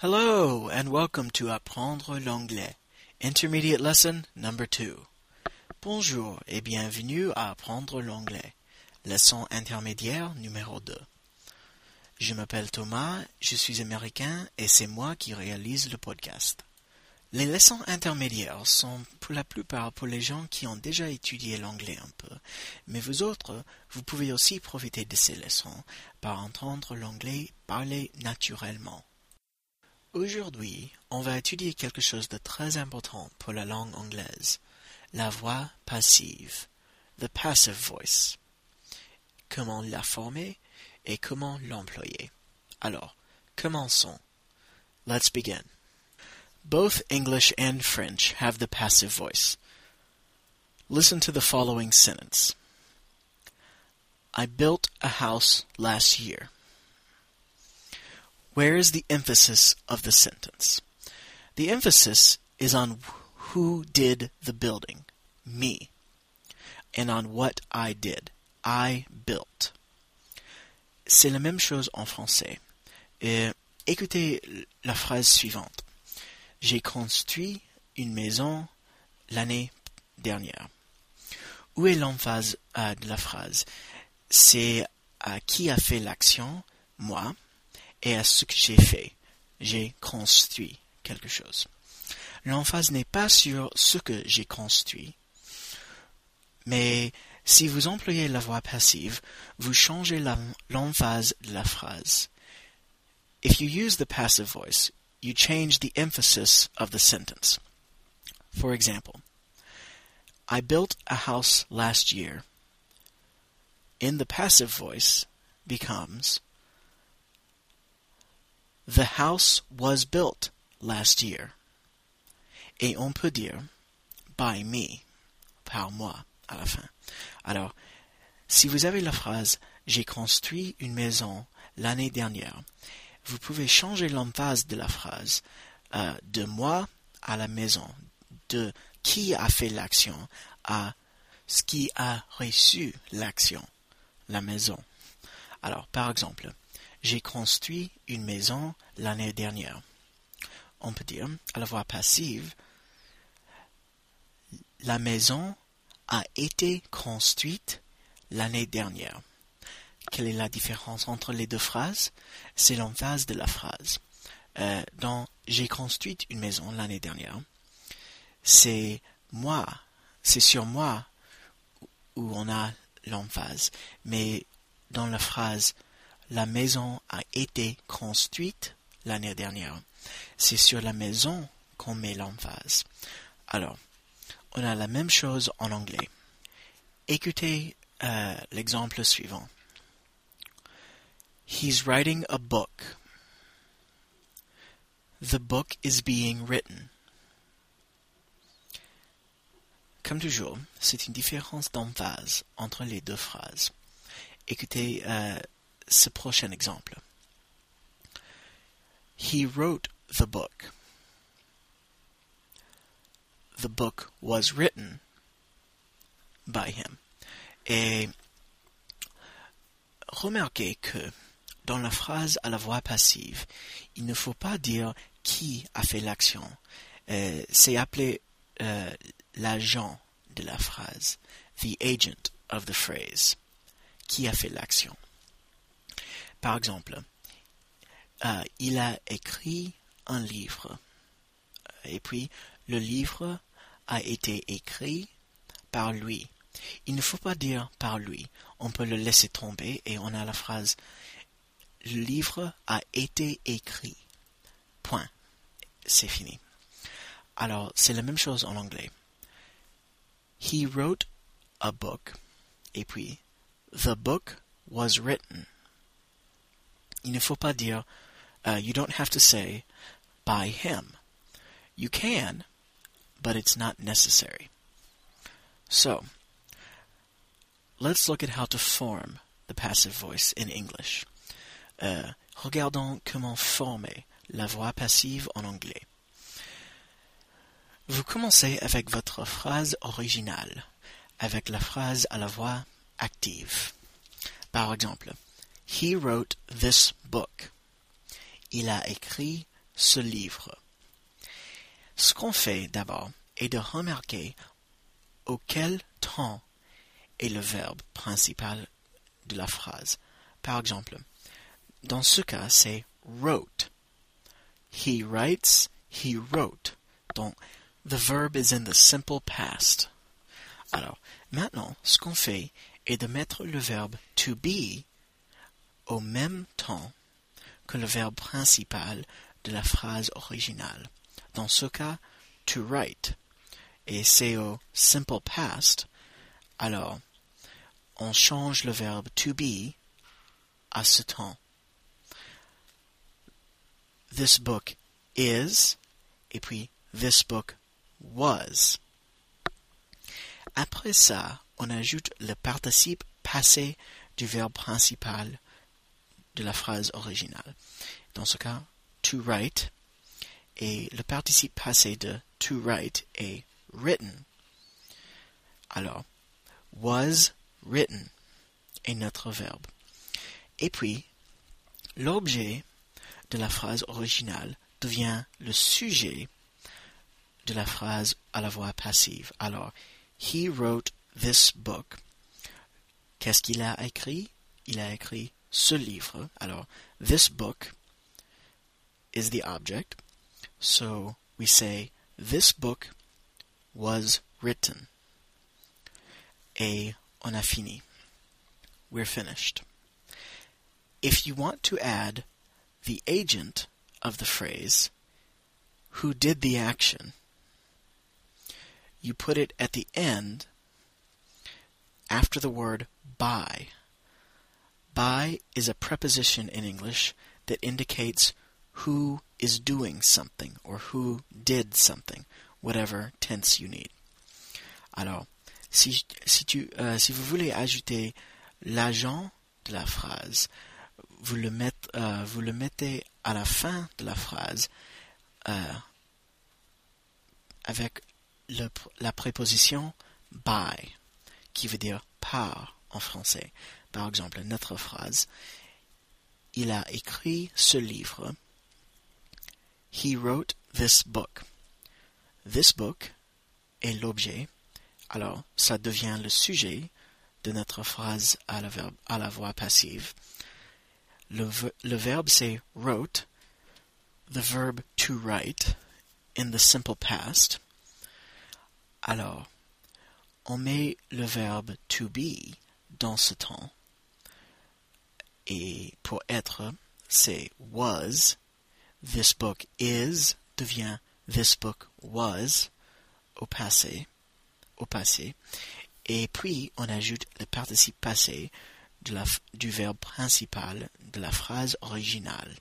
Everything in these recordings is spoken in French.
Hello and welcome to Apprendre l'anglais, Intermediate Lesson Number 2. Bonjour et bienvenue à Apprendre l'anglais, leçon intermédiaire numéro 2. Je m'appelle Thomas, je suis américain et c'est moi qui réalise le podcast. Les leçons intermédiaires sont pour la plupart pour les gens qui ont déjà étudié l'anglais un peu, mais vous autres, vous pouvez aussi profiter de ces leçons par entendre l'anglais parler naturellement. Aujourd'hui, on va étudier quelque chose de très important pour la langue anglaise, la voix passive, the passive voice. Comment la former et comment l'employer. Alors, commençons. Let's begin. Both English and French have the passive voice. Listen to the following sentence. I built a house last year. Where is the emphasis of the sentence? The emphasis is on who did the building, me, and on what I did, I built. C'est la même chose en français. Écoutez la phrase suivante. J'ai construit une maison l'année dernière. Où est l'emphase de la phrase? C'est à qui a fait l'action, moi, et à ce que j'ai fait. J'ai construit quelque chose. L'emphase n'est pas sur ce que j'ai construit, mais si vous employez la voix passive, vous changez l'emphase de la phrase. If you use the passive voice, you change the emphasis of the sentence. For example, I built a house last year. In the passive voice becomes the house was built last year. Et on peut dire by me, par moi, à la fin. Alors, si vous avez la phrase j'ai construit une maison l'année dernière, vous pouvez changer l'emphase de la phrase de moi à la maison, de qui a fait l'action à ce qui a reçu l'action, la maison. Alors, par exemple, j'ai construit une maison l'année dernière. On peut dire, à la voix passive, la maison a été construite l'année dernière. Quelle est la différence entre les deux phrases? C'est l'emphase de la phrase. Dans « J'ai construit une maison l'année dernière », c'est moi, c'est sur moi où on a l'emphase. Mais dans la phrase « La maison a été construite l'année dernière », c'est sur la maison qu'on met l'emphase. Alors, on a la même chose en anglais. Écoutez l'exemple suivant. He's writing a book. The book is being written. Comme toujours, c'est une différence d'emphase entre les deux phrases. Écoutez ce prochain exemple. He wrote the book. The book was written by him. Et remarquez que dans la phrase à la voix passive, il ne faut pas dire qui a fait l'action. C'est appelé l'agent de la phrase, the agent of the phrase, qui a fait l'action. Par exemple, il a écrit un livre, et puis le livre a été écrit par lui. Il ne faut pas dire par lui, on peut le laisser tomber et on a la phrase « Le livre a été écrit ». Point. C'est fini. Alors, c'est la même chose en anglais. He wrote a book, et puis the book was written. Il ne faut pas dire you don't have to say by him. You can, but it's not necessary. So, let's look at how to form the passive voice in English. Regardons comment former la voix passive en anglais. Vous commencez avec votre phrase originale, avec la phrase à la voix active. Par exemple, He wrote this book. Il a écrit ce livre. Ce qu'on fait d'abord est de remarquer auquel temps est le verbe principal de la phrase. Par exemple, dans ce cas, c'est wrote. He writes, he wrote. Donc, the verb is in the simple past. Alors, maintenant, ce qu'on fait est de mettre le verbe to be au même temps que le verbe principal de la phrase originale. Dans ce cas, to write. Et c'est au simple past. Alors, on change le verbe to be à ce temps. This book is, et puis this book was. Après ça, on ajoute le participe passé du verbe principal de la phrase originale. Dans ce cas, to write, et le participe passé de to write est written. Alors, was written est notre verbe. Et puis, l'objet de la phrase originale devient le sujet de la phrase à la voix passive. Alors, he wrote this book. Qu'est-ce qu'il a écrit? Il a écrit ce livre. Alors, this book is the object. So, we say, this book was written. Et on a fini. We're finished. If you want to add the agent of the phrase, who did the action, you put it at the end after the word by. By is a preposition in English that indicates who is doing something or who did something, whatever tense you need. Alors, si vous voulez ajouter l'agent de la phrase, vous le mettez à la fin de la phrase avec la préposition by, qui veut dire par en français. Par exemple, notre phrase, il a écrit ce livre. He wrote this book. This book est l'objet. Alors, ça devient le sujet de notre phrase à la voix passive. Le verbe, c'est wrote. The verb to write in the simple past. Alors, on met le verbe to be dans ce temps. Et pour être, c'est was. This book is devient this book was au passé. Et puis, on ajoute le participe passé du verbe principal de la phrase originale.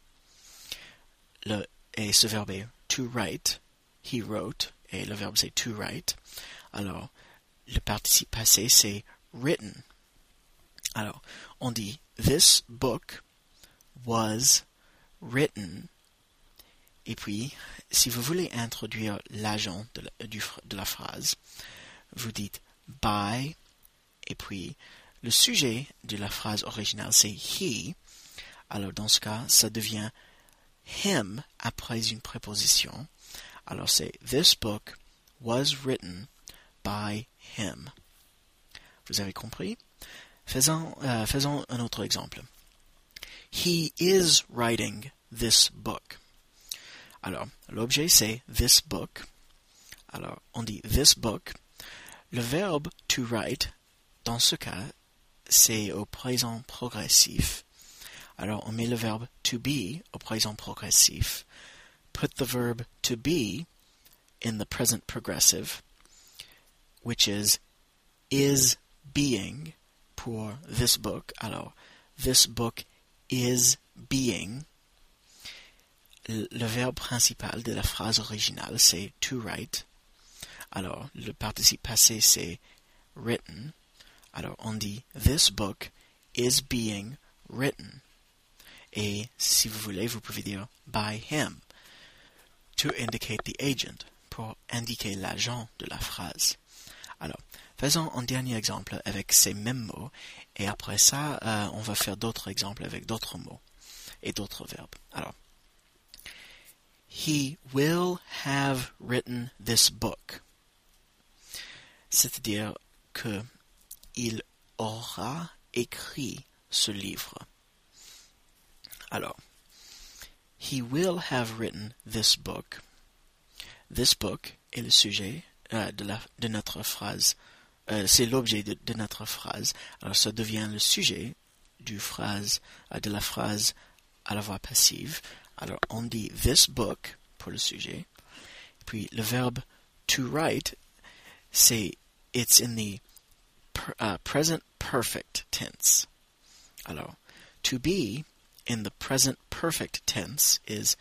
Et ce verbe est to write. He wrote. Et le verbe, c'est to write. Alors, le participe passé, c'est written. Alors, on dit, this book was written. Et puis, si vous voulez introduire l'agent de la phrase, vous dites by, et puis le sujet de la phrase originale, c'est he. Alors, dans ce cas, ça devient him après une préposition. Alors, c'est this book was written by him. Vous avez compris? Faisons un autre exemple. He is writing this book. Alors, l'objet, c'est this book. Alors, on dit this book. Le verbe to write, dans ce cas, c'est au présent progressif. Alors, on met le verbe to be au présent progressif. Put the verb to be in the present progressive, which is being pour this book. Alors, this book is being. Le verbe principal de la phrase originale, c'est to write. Alors, le participe passé, c'est written. Alors, on dit, this book is being written. Et si vous voulez, vous pouvez dire by him, to indicate the agent, pour indiquer l'agent de la phrase. Alors, faisons un dernier exemple avec ces mêmes mots, et après ça, on va faire d'autres exemples avec d'autres mots et d'autres verbes. Alors, He will have written this book. C'est-à-dire que il aura écrit ce livre. Alors, he will have written this book. This book est le sujet de notre phrase. C'est l'objet de notre phrase. Alors, ça devient le sujet de la phrase à la voix passive. Alors, on dit this book pour le sujet. Puis, le verbe to write, it's in the present perfect tense. Alors, to be in the present perfect tense is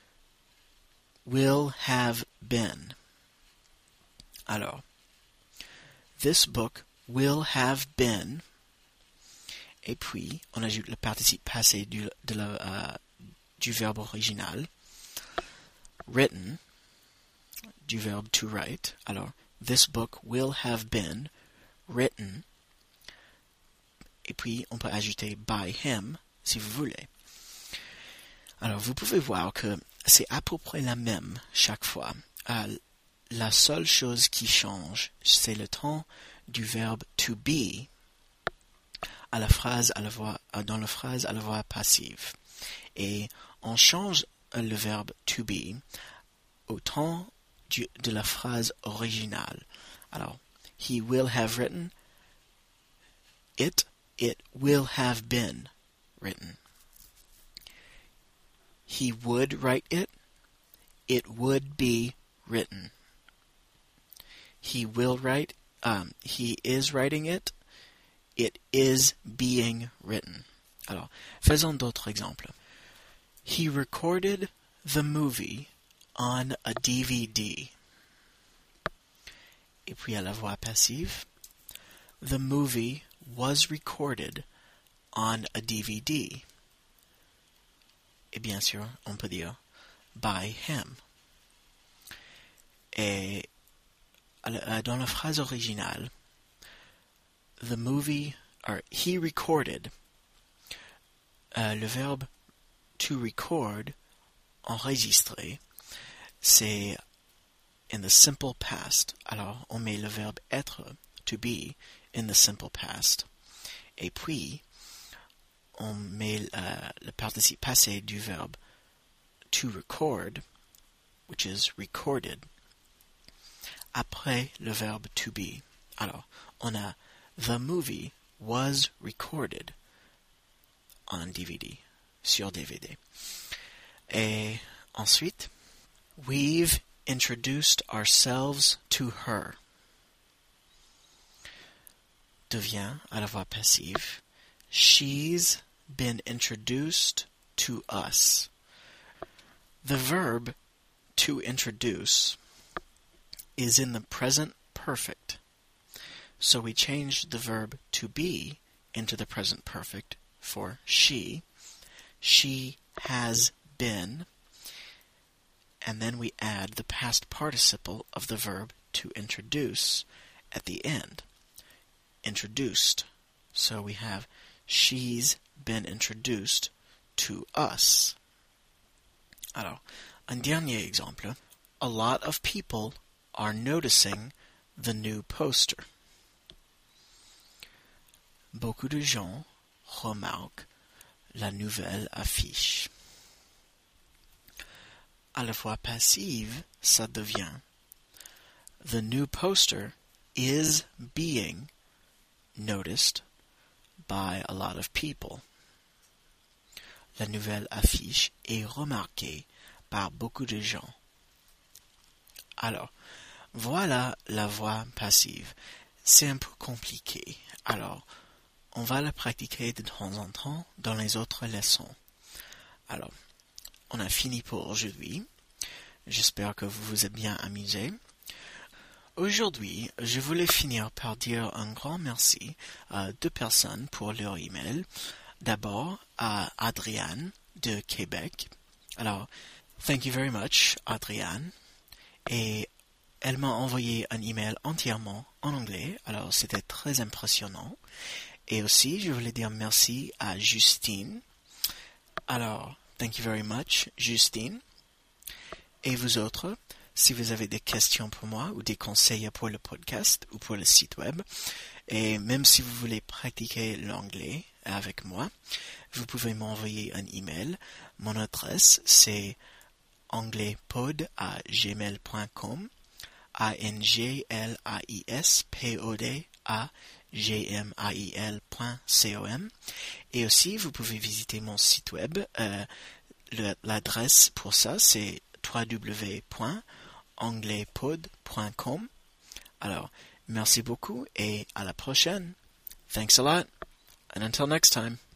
will have been. Alors, this book will have been. Et puis, on ajoute le participe passé du verbe original. Written, du verbe to write. Alors, this book will have been written. Et puis, on peut ajouter by him, si vous voulez. Alors, vous pouvez voir que c'est à peu près la même chaque fois. La seule chose qui change, c'est le temps du verbe to be dans la phrase à la voix passive. Et on change le verbe to be au temps de la phrase originale. Alors, he will have written it will have been written. He would write it would be written. He will write, he is writing it is being written. Alors, faisons d'autres exemples. He recorded the movie on a DVD. Et puis à la voix passive, the movie was recorded on a DVD. Et bien sûr, on peut dire by him. Et dans la phrase originale, the movie, or he recorded, le verbe to record, enregistrer, c'est in the simple past. Alors, on met le verbe être, to be, in the simple past. Et puis, on met le participe passé du verbe to record, which is recorded, après le verbe to be. Alors, on a the movie was recorded on DVD, sur DVD. Et ensuite, we've introduced ourselves to her. Devient à la voix passive. She's been introduced to us. The verb to introduce is in the present perfect. So we changed the verb to be into the present perfect for she. She has been. And then we add the past participle of the verb to introduce at the end. Introduced. So we have she's been introduced to us. Alors, un dernier exemple. A lot of people are noticing the new poster. Beaucoup de gens remarquent la nouvelle affiche. À la voix passive, ça devient the new poster is being noticed by a lot of people. La nouvelle affiche est remarquée par beaucoup de gens. Alors, voilà la voix passive. C'est un peu compliqué. Alors, on va la pratiquer de temps en temps dans les autres leçons. Alors, on a fini pour aujourd'hui. J'espère que vous vous êtes bien amusés. Aujourd'hui, je voulais finir par dire un grand merci à deux personnes pour leur email. D'abord, à Adrienne de Québec. Alors, thank you very much, Adrienne. Et elle m'a envoyé un email entièrement en anglais, alors c'était très impressionnant. Et aussi, je voulais dire merci à Justine. Alors, thank you very much, Justine. Et vous autres, si vous avez des questions pour moi ou des conseils pour le podcast ou pour le site web, et même si vous voulez pratiquer l'anglais avec moi, vous pouvez m'envoyer un email. Mon adresse, c'est anglaispod@gmail.com, anglaispod@gmail.com. Et aussi, vous pouvez visiter mon site web. L'adresse pour ça, c'est www.anglaispod.com. Alors, merci beaucoup et à la prochaine. Thanks a lot, and until next time.